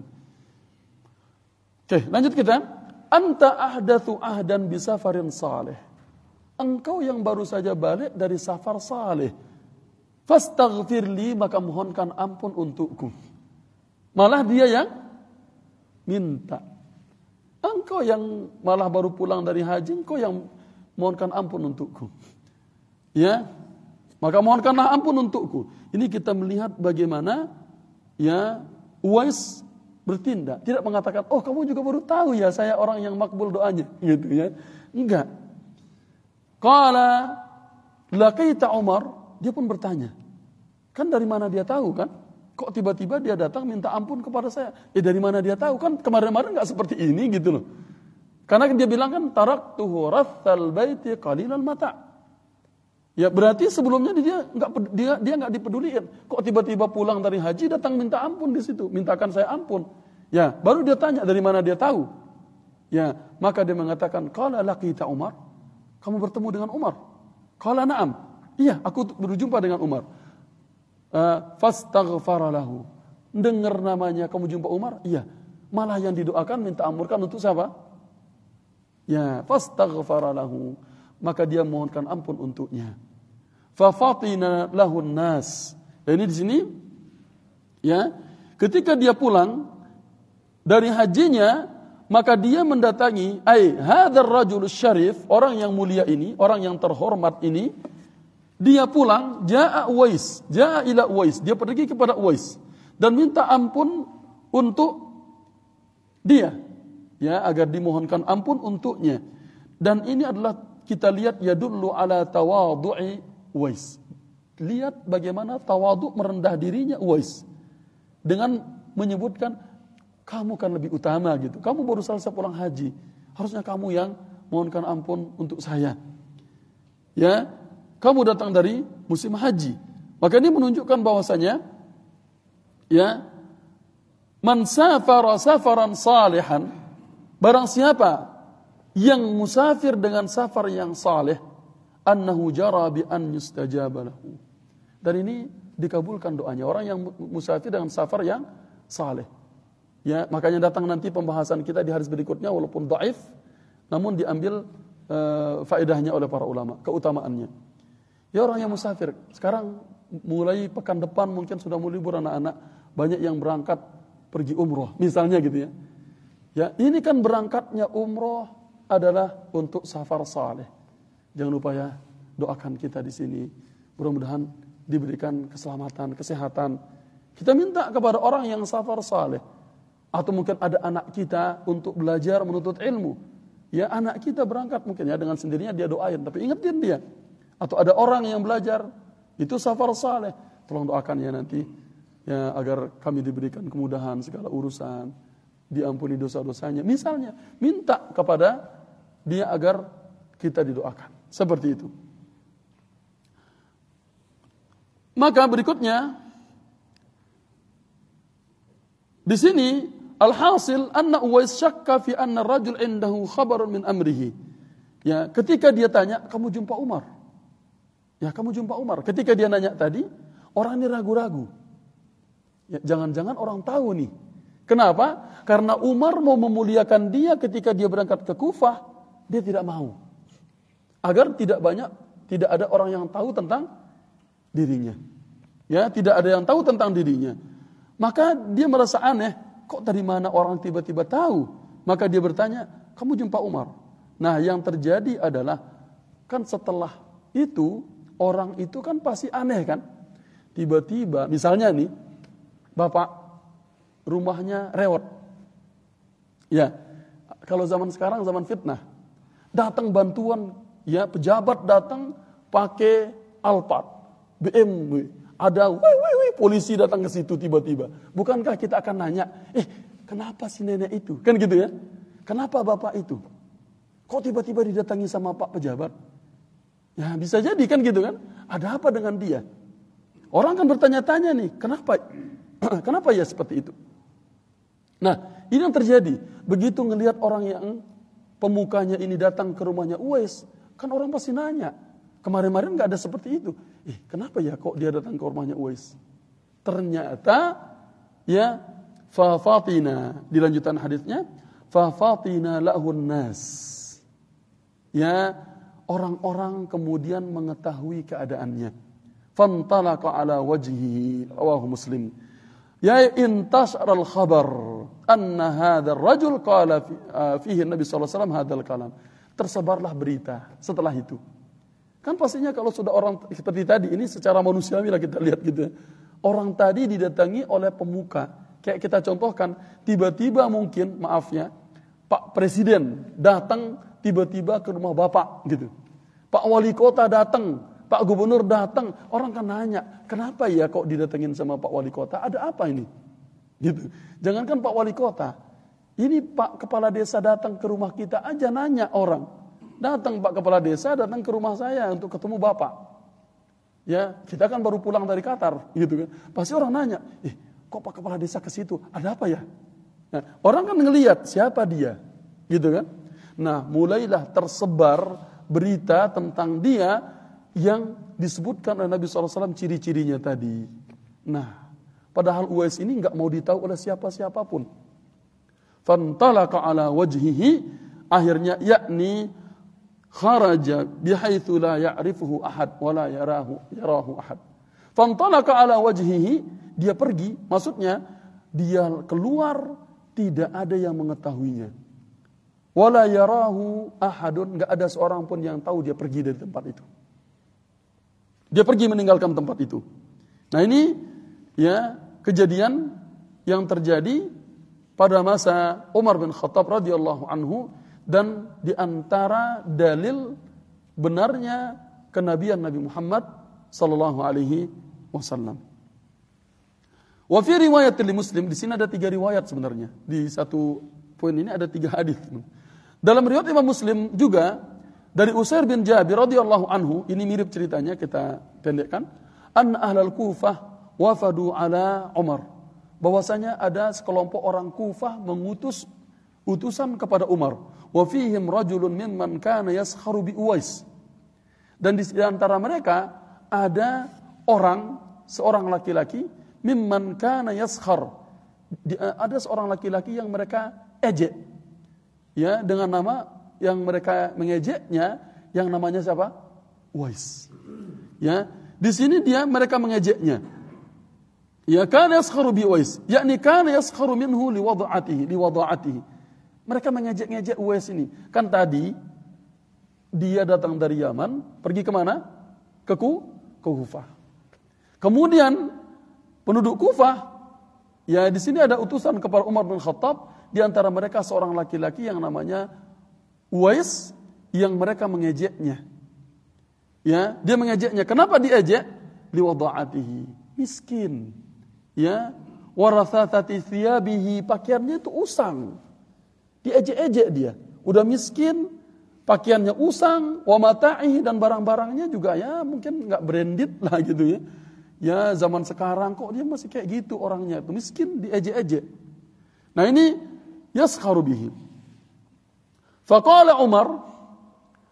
A: Oke, lanjut kita. Anta ahdatsu ahdan bisafarin salih. Engkau yang baru saja balik dari safar saleh. Fastaghfirli, maka mohonkan ampun untukku. Malah dia yang minta. Engkau yang malah baru pulang dari haji, engkau yang mohonkan ampun untukku. Ya, maka mohonkanlah ampun untukku. Ini kita melihat bagaimana ya Uwais bertindak. Tidak mengatakan, oh kamu juga baru tahu ya saya orang yang makbul doanya. Gitu ya. Enggak. Qala laqita Umar, dia pun bertanya. Kan dari mana dia tahu kan? Kok tiba-tiba dia datang minta ampun kepada saya? Dari mana dia tahu? Kan kemarin-kemarin enggak seperti ini gitu loh. Karena dia bilang kan taraktuhu rathal baiti qalilal mata'. Ya berarti sebelumnya dia enggak dipeduliin. Kok tiba-tiba pulang dari haji datang minta ampun di situ, mintakan saya ampun. Ya, baru dia tanya dari mana dia tahu. Ya, maka dia mengatakan qala laqita Umar. Kamu bertemu dengan Umar? Qala na'am. Iya, aku berjumpa dengan Umar. Fastaghfara lahu. Dengar namanya kamu jumpa Umar? Iya. Malah yang didoakan minta ampunkan untuk siapa? Ya, fastaghfara lahu. Maka dia mohonkan ampun untuknya. Fa fatina lahun nas. Ini di sini ya, ketika dia pulang dari hajinya, maka dia mendatangi hadzal rajul syarif, orang yang mulia ini, orang yang terhormat ini, dia pulang, jaa ila Uwais, dia pergi kepada Uwais dan minta ampun untuk dia, ya, agar dimohonkan ampun untuknya. Dan ini adalah kita lihat yadullu ala tawadhu'i Uwais. Lihat bagaimana tawadhu, merendah dirinya Uwais dengan menyebutkan, kamu kan lebih utama gitu. Kamu baru selesai pulang haji. Harusnya kamu yang mohonkan ampun untuk saya. Ya, kamu datang dari musim haji. Maka ini menunjukkan bahwasanya ya, man safara safaran salihan, barang siapa yang musafir dengan safar yang saleh, annahu jara bi an yustajaba lahu. Dan ini dikabulkan doanya orang yang musafir dengan safar yang saleh. Ya, makanya datang nanti pembahasan kita di hadis berikutnya, walaupun dhaif, namun diambil faedahnya oleh para ulama, keutamaannya. Ya, orang yang musafir, sekarang mulai pekan depan mungkin sudah mulai libur anak-anak, banyak yang berangkat pergi umroh, misalnya gitu ya. Ya, ini kan berangkatnya umroh adalah untuk safar saleh. Jangan lupa ya, doakan kita di sini. Mudah-mudahan diberikan keselamatan, kesehatan. Kita minta kepada orang yang safar saleh. Atau mungkin ada anak kita untuk belajar menuntut ilmu. Ya, anak kita berangkat mungkin ya dengan sendirinya dia doain, tapi ingetin dia. Atau ada orang yang belajar, itu safar saleh. Tolong doakan ya nanti, ya, agar kami diberikan kemudahan segala urusan, diampuni dosa-dosanya. Misalnya, minta kepada dia agar kita didoakan. Seperti itu. Maka berikutnya, di sini alhasil anna Uwais syakka fi anna rajul indahu khabarun min amrihi. Ya, ketika dia tanya, kamu jumpa Umar? Ya, kamu jumpa Umar. Ketika dia nanya tadi, orang ini ragu-ragu. Ya, jangan-jangan orang tahu nih. Kenapa? Karena Umar mau memuliakan dia ketika dia berangkat ke Kufah, dia tidak mau. Agar tidak ada orang yang tahu tentang dirinya. Ya, tidak ada yang tahu tentang dirinya. Maka dia merasa aneh, kok dari mana orang tiba-tiba tahu? Maka dia bertanya, kamu jumpa Umar? Nah, yang terjadi adalah, kan setelah itu, orang itu kan pasti aneh kan? Tiba-tiba, misalnya nih, bapak rumahnya rewot. Ya, kalau zaman sekarang zaman fitnah. Datang bantuan, ya pejabat datang pakai Alphard, BMW, ada polisi datang ke situ tiba-tiba. Bukankah kita akan nanya, kenapa si nenek itu? Kan gitu ya. Kenapa bapak itu? Kok tiba-tiba didatangi sama pak pejabat? Ya bisa jadi kan gitu kan. Ada apa dengan dia? Orang kan bertanya-tanya nih, kenapa ya seperti itu? Nah, ini yang terjadi. Begitu ngelihat orang yang pemukanya ini datang ke rumahnya Uwais, kan orang pasti nanya. Kemarin-kemarin nggak ada seperti itu. Kenapa ya kok dia datang ke rumahnya Uwais? Ternyata ya fafatina, di lanjutan hadisnya, fafatina lahun nas. Ya, orang-orang kemudian mengetahui keadaannya. Fantalaqa ala wajhihi, rawahu Muslim. Ya intashara al-khabar anna hadzal rajul qala fihi Nabi sallallahu alaihi wasallam hadzal kalam. Tersebarlah berita setelah itu. Kan pastinya kalau sudah orang seperti tadi, ini secara manusiawi lah kita lihat gitu. Orang tadi didatangi oleh pemuka. Kayak kita contohkan, tiba-tiba mungkin, maaf ya, Pak Presiden datang tiba-tiba ke rumah Bapak gitu. Pak Wali Kota datang, Pak Gubernur datang, orang kan nanya, kenapa ya kok didatengin sama Pak Wali Kota? Ada apa ini? Gitu. Jangankan Pak Wali Kota, ini Pak Kepala Desa datang ke rumah kita aja nanya orang. Datang Pak Kepala Desa datang ke rumah saya untuk ketemu Bapak. Ya, kita kan baru pulang dari Qatar, gitu kan. Pasti orang nanya, kok Pak Kepala Desa ke situ? Ada apa ya? Nah, orang kan ngelihat siapa dia, gitu kan. Nah, mulailah tersebar berita tentang dia yang disebutkan oleh Nabi SAW ciri-cirinya tadi. Nah, padahal Uwais ini nggak mau ditahu oleh siapa-siapapun. Fantalaqa ala wajhihi, akhirnya yakni kharaja bihaitsu la ya'rifuhu ahad wa la yarahu ahad. Fantalaqa ala wajhihi, dia pergi, maksudnya dia keluar tidak ada yang mengetahuinya. Wala yarahu ahadun, enggak ada seorang pun yang tahu dia pergi dari tempat itu. Dia pergi meninggalkan tempat itu. Nah, ini ya kejadian yang terjadi pada masa Umar bin Khattab radhiyallahu anhu, dan di antara dalil benarnya kenabian Nabi Muhammad sallallahu alaihi wasallam. Wa fi riwayat Muslim, di sini ada 3 riwayat sebenarnya. Di satu poin ini ada 3 hadis. Dalam riwayat Imam Muslim juga dari Usair bin Jabir radhiyallahu anhu, ini mirip ceritanya, kita pendekkan. An ahlal Kufah wafadu ala Umar. Bahwasanya ada sekelompok orang Kufah mengutus utusan kepada Umar. Wa fihim rajulun mimman kana yaskharu bi Uwais. Dan di antara mereka ada seorang laki-laki mimman kana yaskhar. Ada seorang laki-laki yang mereka ejek. Ya, dengan nama yang mereka mengejeknya, yang namanya siapa? Uwais. Ya, di sini mereka mengejeknya. Ya, kana yaskharu bi Uwais, yakni kana yaskharu minhu liwada'atihi. Mereka mengejek-ngejek Uwais ini. Kan tadi dia datang dari Yaman, pergi kemana? Ke Kufah. Kemudian penduduk Kufah, ya di sini ada utusan kepada Umar bin Khattab, di antara mereka seorang laki-laki yang namanya Uwais, yang mereka mengejeknya. Ya, dia mengejeknya. Kenapa diejek? Liwada'atihi, miskin. Ya, warathatati thiyabihi, pakaiannya itu usang. Diejek-ejek dia. Udah miskin, pakaiannya usang, wa mata'ihi, dan barang-barangnya juga ya mungkin enggak branded lah gitu ya. Ya, zaman sekarang kok dia masih kayak gitu orangnya, itu miskin, diejek-ejek. Nah, ini yaskharu bihi. Faqala Umar,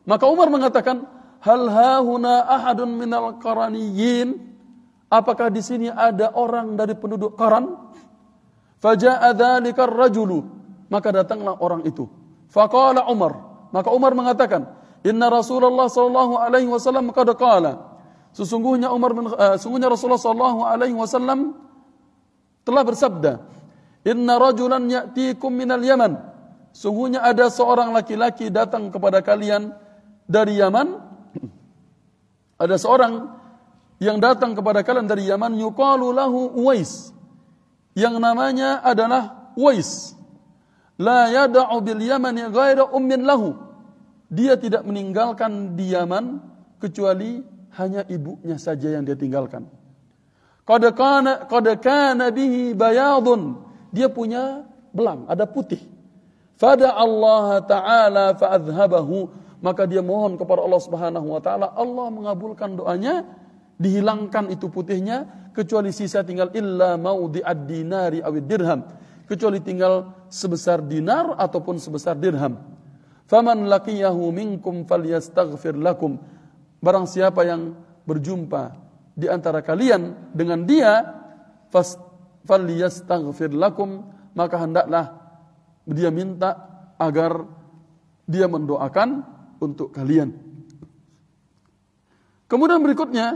A: Maka Umar mengatakan, hal hahuna ahadun minal qaraniyin? Apakah di sini ada orang dari penduduk Qaran? Faja'a dzalika ar-rajulu, maka datanglah orang itu. Faqala Umar, maka Umar mengatakan, inna Rasulullah sallallahu alaihi wasallam qad qala, sesungguhnya Rasulullah sallallahu alaihi wasallam telah bersabda, inna rajulan ya'tikum minal Yaman, sungguhnya ada seorang laki-laki datang kepada kalian dari Yaman. Ada seorang yang datang kepada kalian dari Yaman, yuqalu lahu Uwais, yang namanya adalah Uwais. La yada'u bil Yamani ghaira ummin lahu, dia tidak meninggalkan di Yaman kecuali hanya ibunya saja yang dia tinggalkan. Qad kana bihi bayadun, dia punya belang, ada putih. Fada Allah Ta'ala fa'adhabahu, maka dia mohon kepada Allah Subhanahu wa taala, Allah mengabulkan doanya, dihilangkan itu putihnya, kecuali sisa tinggal illa maudi'ad dinari awid dirham, kecuali tinggal sebesar dinar ataupun sebesar dirham. Faman laqiyahu minkum falyastaghfir lakum, barang siapa yang berjumpa di antara kalian dengan dia, falyastaghfir lakum, maka hendaklah dia minta agar dia mendoakan untuk kalian. Kemudian berikutnya,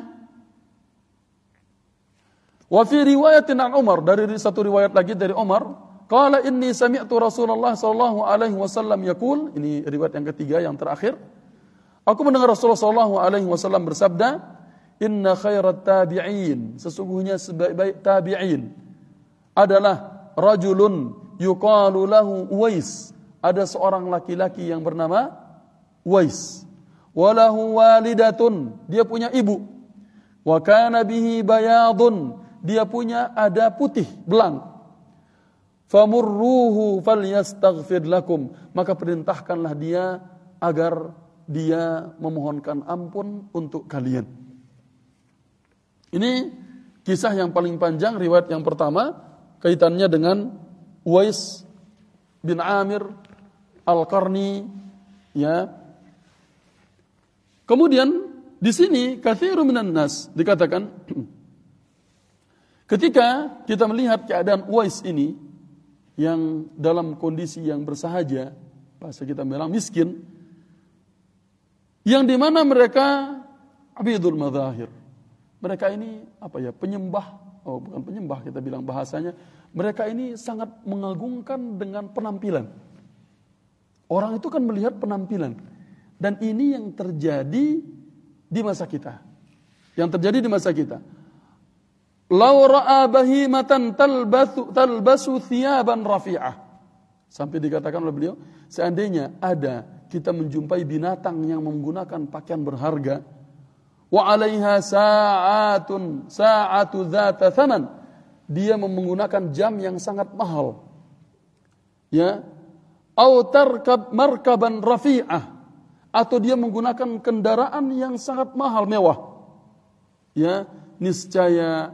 A: wa fi riwayatin an Umar, dari satu riwayat lagi dari Umar, qala inni sami'tu Rasulullah sallallahu alaihi wasallam yaqul, ini riwayat yang ketiga yang terakhir, aku mendengar Rasulullah sallallahu alaihi wasallam bersabda, inna khairat tabi'in, sesungguhnya sebaik-baik tabi'in adalah rajulun yuqalu lahu Uwais, ada seorang laki-laki yang bernama Uwais, walahu walidatun, dia punya ibu, wa kana bihi bayadun, dia punya ada putih, belang. Famurruhu falyastaghfir lakum, maka perintahkanlah dia agar dia memohonkan ampun untuk kalian. Ini kisah yang paling panjang, riwayat yang pertama, kaitannya dengan Uwais bin Amir Al-Qarni, ya. Kemudian di sini katsirun minan nas dikatakan, ketika kita melihat keadaan Uwais ini yang dalam kondisi yang bersahaja, bahasa kita bilang miskin, yang di mana mereka abidul madzahir. Mereka ini penyembah, bukan penyembah kita bilang bahasanya, mereka ini sangat mengagungkan dengan penampilan. Orang itu kan melihat penampilan. Dan ini yang terjadi di masa kita. Yang terjadi di masa kita. Law ra'a bahimatan talbasu thiyaban rafi'ah. Sampai dikatakan oleh beliau, seandainya ada kita menjumpai binatang yang menggunakan pakaian berharga, wa 'alaiha sa'atu dzata thaman, dia menggunakan jam yang sangat mahal. Ya, au tarkab markaban rafi'ah, atau dia menggunakan kendaraan yang sangat mahal, mewah. Ya, niscaya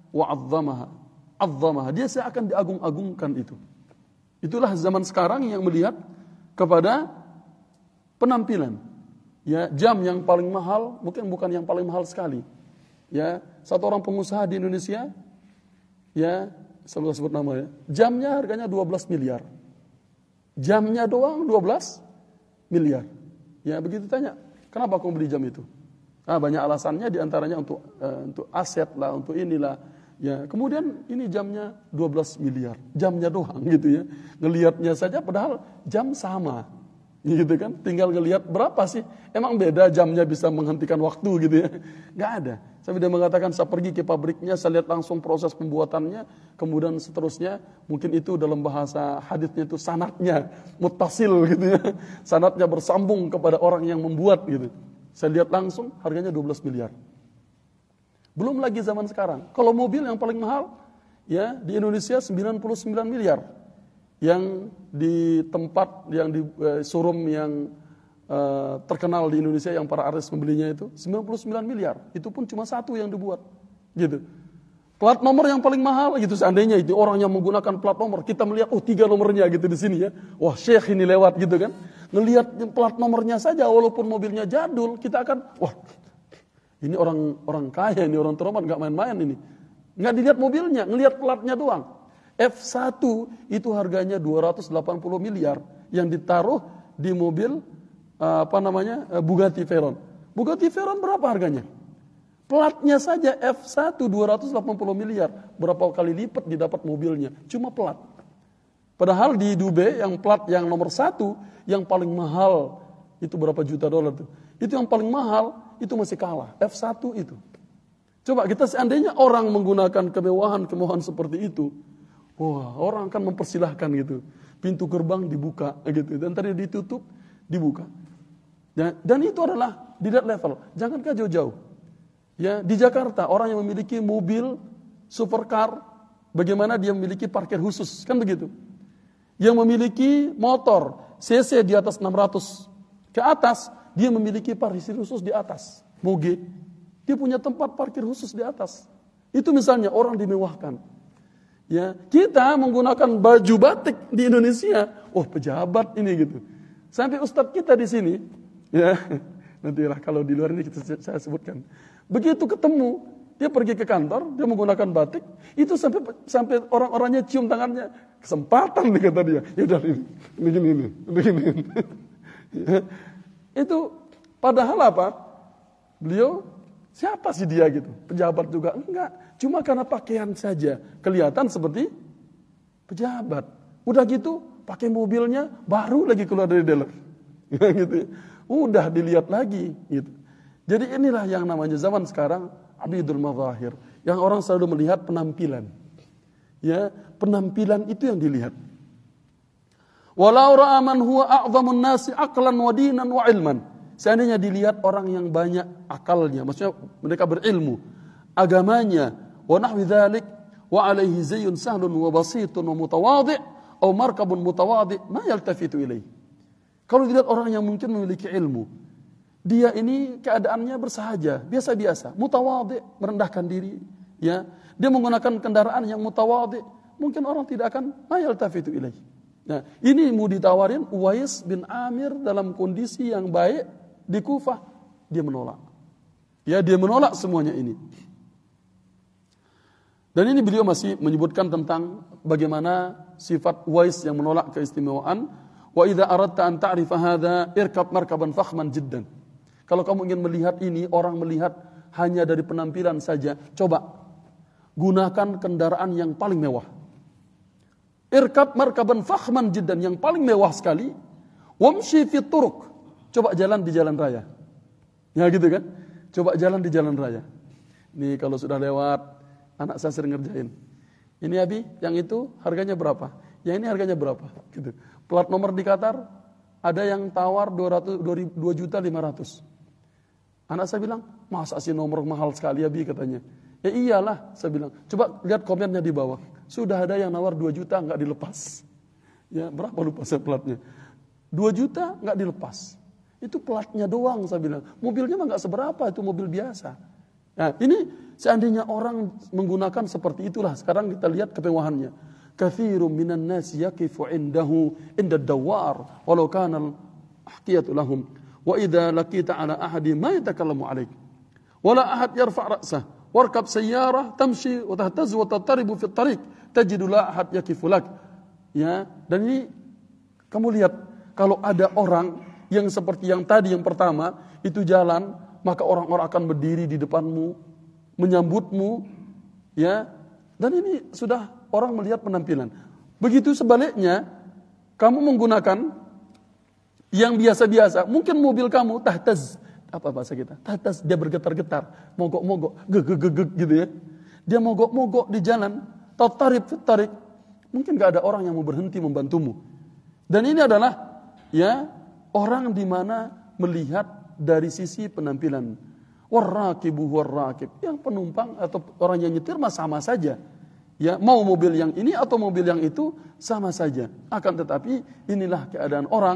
A: wa'azzamaha, dia akan diagung-agungkan itu. Itulah zaman sekarang yang melihat kepada penampilan. Ya, jam yang paling mahal, mungkin bukan yang paling mahal sekali. Ya, satu orang pengusaha di Indonesia, ya, saya sebut nama ya, jamnya harganya 12 miliar. Jamnya doang 12 miliar. Ya, begitu tanya, kenapa kau beli jam itu? Banyak alasannya, diantaranya untuk aset lah, untuk inilah. Ya, kemudian ini jamnya 12 miliar, jamnya doang gitu ya. Ngelihatnya saja padahal jam sama. Gitu kan? Tinggal ngelihat berapa sih? Emang beda jamnya bisa menghentikan waktu gitu ya? Enggak ada. Saya sudah mengatakan, saya pergi ke pabriknya, saya lihat langsung proses pembuatannya, kemudian seterusnya, mungkin itu dalam bahasa haditsnya itu sanadnya muttasil gitu ya. Sanadnya bersambung kepada orang yang membuat gitu. Saya lihat langsung harganya 12 miliar. Belum lagi zaman sekarang. Kalau mobil yang paling mahal ya di Indonesia 99 miliar. Yang di tempat yang di showroom yang terkenal di Indonesia yang para artis membelinya itu 99 miliar. Itu pun cuma satu yang dibuat. Gitu. Plat nomor yang paling mahal gitu, seandainya itu orang yang menggunakan plat nomor, kita melihat 3 nomornya gitu di sini ya. Wah, syekh ini lewat gitu kan. Ngelihat plat nomornya saja walaupun mobilnya jadul, kita akan wah, ini orang kaya, ini orang terhormat, enggak main-main ini. Enggak dilihat mobilnya, ngelihat platnya doang. F1 itu harganya 280 miliar yang ditaruh di mobil Bugatti Veyron. Bugatti Veyron berapa harganya? Platnya saja F1 280 miliar. Berapa kali lipat didapat mobilnya? Cuma plat. Padahal di Dubai yang plat yang nomor 1, yang paling mahal itu berapa juta dolar tuh? Itu yang paling mahal itu masih kalah. F1 itu. Coba kita seandainya orang menggunakan kemewahan seperti itu, wah, orang akan mempersilahkan gitu. Pintu gerbang dibuka gitu, dan tadi ditutup, dibuka. Dan itu adalah di that level. Jangankah jauh-jauh. Ya, di Jakarta orang yang memiliki mobil supercar, bagaimana dia memiliki parkir khusus, kan begitu. Yang memiliki motor cc di atas 600 ke atas, dia memiliki parkir khusus di atas. Moge, dia punya tempat parkir khusus di atas. Itu misalnya orang dimewahkan. Ya, kita menggunakan baju batik di Indonesia, pejabat ini gitu. Sampai ustadz kita di sini, ya, nantilah kalau di luar ini saya sebutkan. Begitu ketemu, dia pergi ke kantor, dia menggunakan batik, itu sampai orang-orangnya cium tangannya, kesempatan nih kata dia. Ya udah ini. Ya. Itu padahal apa? Beliau siapa sih dia gitu? Pejabat juga enggak, cuma karena pakaian saja kelihatan seperti pejabat. Udah gitu, pakai mobilnya baru lagi keluar dari dealer. Gitu. Udah dilihat lagi gitu. Jadi inilah yang namanya zaman sekarang abidul mazahir, yang orang selalu melihat penampilan. Ya, penampilan itu yang dilihat. Walau ra'a man huwa a'zamun nasi aqlan wa dinan wa ilman. Seandainya dilihat orang yang banyak akalnya, maksudnya mereka berilmu, agamanya, wa nahwi dzalik wa alaihi zayyun sahlun wa basitun wa mutawadhi' atau markabun mutawadhi' ma yaltafitu ilaih. Kalau dilihat orang yang mungkin memiliki ilmu, dia ini keadaannya bersahaja, biasa-biasa, mutawadhi', merendahkan diri, ya. Dia menggunakan kendaraan yang mutawadhi', mungkin orang tidak akan mayal tafitu ilaih. Nah, ini mau ditawarin Uwais bin Amir dalam kondisi yang baik di Kufah, dia menolak. Ya, dia menolak semuanya ini. Dan ini beliau masih menyebutkan tentang bagaimana sifat Uwais yang menolak keistimewaan. Wa idza aradta an ta'rifa hadza irkab markaban fakhman jiddan. Kalau kamu ingin melihat ini, orang melihat hanya dari penampilan saja, coba gunakan kendaraan yang paling mewah. Irkab markaban fakhman jiddan, yang paling mewah sekali. Wamshi fit turuq. Coba jalan di jalan raya. Ya gitu kan? Coba jalan di jalan raya. Nih kalau sudah lewat, anak saya sering ngerjain. Ini Abi, yang itu harganya berapa? Yang ini harganya berapa? Gitu. Plat nomor di Qatar ada yang tawar 2.500.000. Anak saya bilang, masa sih nomor mahal sekali ya Bi, katanya. Ya iyalah, saya bilang. Coba lihat komennya di bawah. Sudah ada yang nawar 2 juta nggak dilepas. Ya, berapa lupa saya platnya. 2 juta nggak dilepas. Itu platnya doang, saya bilang. Mobilnya mah nggak seberapa, itu mobil biasa. Nah, ini seandainya orang menggunakan seperti itulah. Sekarang kita lihat kemewahannya. Katsirun minan nasi yaqifu indahu inda dawar walau kana al-ahqiyatu lahum. Wa idza laqita ala ahadi ma yatakallamu alaik wala ahad yarfa' ra'sah warkab sayyarah tamshi wa tahtaz wa tattaribu fi at-tariq tajidu la ahad yaqifu lak. Ya, dan ini kamu lihat kalau ada orang yang seperti yang tadi yang pertama itu jalan, maka orang-orang akan berdiri di depanmu menyambutmu, ya. Dan ini sudah orang melihat penampilan. Begitu sebaliknya, kamu menggunakan yang biasa-biasa, mungkin mobil kamu tahtaz, apa bahasa kita? Tahtaz, dia bergetar-getar, mogok-mogok, geg gitu ya. Dia mogok-mogok di jalan, tarik, mungkin gak ada orang yang mau berhenti membantumu. Dan ini adalah ya orang di mana melihat dari sisi penampilan. Warraqibu warraqib, yang penumpang atau orang yang nyetir mah sama saja. Ya, mau mobil yang ini atau mobil yang itu sama saja. Akan tetapi inilah keadaan orang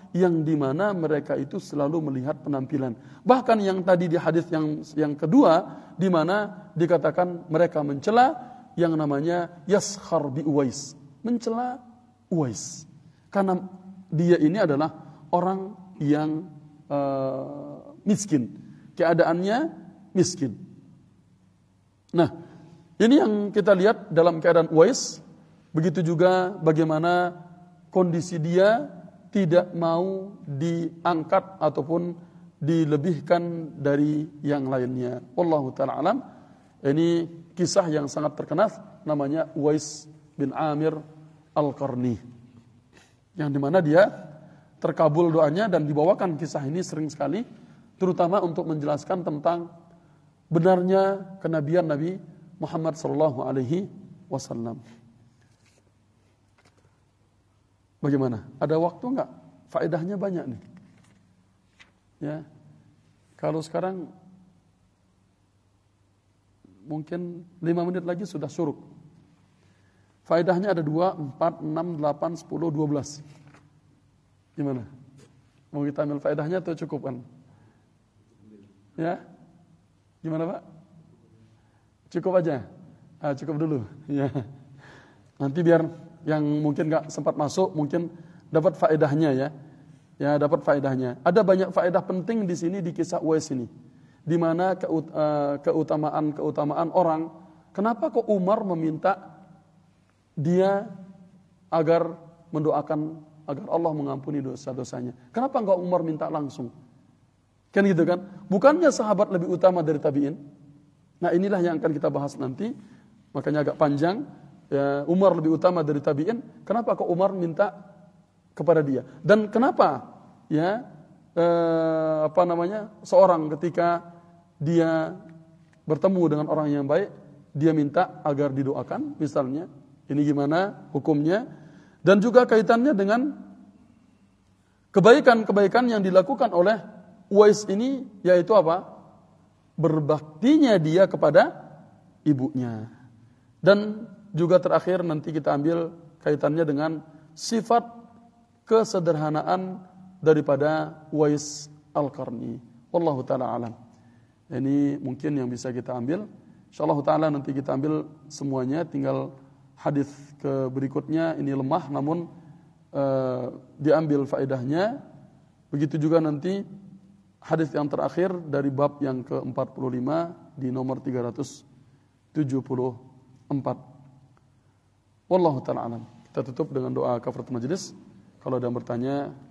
A: yang dimana mereka itu selalu melihat penampilan. Bahkan yang tadi di hadis yang kedua, di mana dikatakan mereka mencela yang namanya yaskhar bi Uwais, mencela Uwais, karena dia ini adalah orang yang miskin, keadaannya miskin. Nah, ini yang kita lihat dalam keadaan Uwais. Begitu juga bagaimana kondisi dia tidak mau diangkat ataupun dilebihkan dari yang lainnya. Wallahu ta'ala alam. Ini kisah yang sangat terkenal, namanya Uwais bin Amir Al-Qarni, yang dimana dia terkabul doanya, dan dibawakan kisah ini sering sekali, terutama untuk menjelaskan tentang benarnya kenabian Nabi Muhammad SAW. Bagaimana? Ada waktu enggak? Faedahnya banyak nih. Ya. Kalau sekarang mungkin 5 menit lagi sudah syuruk. Faedahnya ada 2, 4, 6, 8, 10, 12. Gimana? Mau kita ambil faedahnya atau cukup kan? Ya? Gimana Pak? Cukup aja? Cukup dulu. Ya. Nanti biar yang mungkin gak sempat masuk mungkin dapat faedahnya ya. Ya, dapat faedahnya. Ada banyak faedah penting di sini di kisah Uwais ini. Di mana keutamaan orang. Kenapa kok Umar meminta dia agar mendoakan agar Allah mengampuni dosa-dosanya? Kenapa enggak Umar minta langsung? Kan gitu kan? Bukannya sahabat lebih utama dari tabi'in? Nah, inilah yang akan kita bahas nanti. Makanya agak panjang. Ya, Umar lebih utama dari tabi'in. Kenapa kok Umar minta kepada dia? Dan kenapa ya seorang ketika dia bertemu dengan orang yang baik, dia minta agar didoakan misalnya. Ini gimana hukumnya? Dan juga kaitannya dengan kebaikan-kebaikan yang dilakukan oleh Uwais ini, yaitu apa? Berbaktinya dia kepada ibunya. Dan juga terakhir nanti kita ambil kaitannya dengan sifat kesederhanaan daripada Uwais Al-Qarni. Wallahu ta'ala alam. Ini mungkin yang bisa kita ambil. InsyaAllah ta'ala nanti kita ambil semuanya. Tinggal hadis ke berikutnya ini lemah namun diambil faedahnya. Begitu juga nanti hadis yang terakhir dari bab yang ke-45 di nomor 374. Wallahu ta'ala alam. Kita tutup dengan doa kafaratul majelis. Kalau ada yang bertanya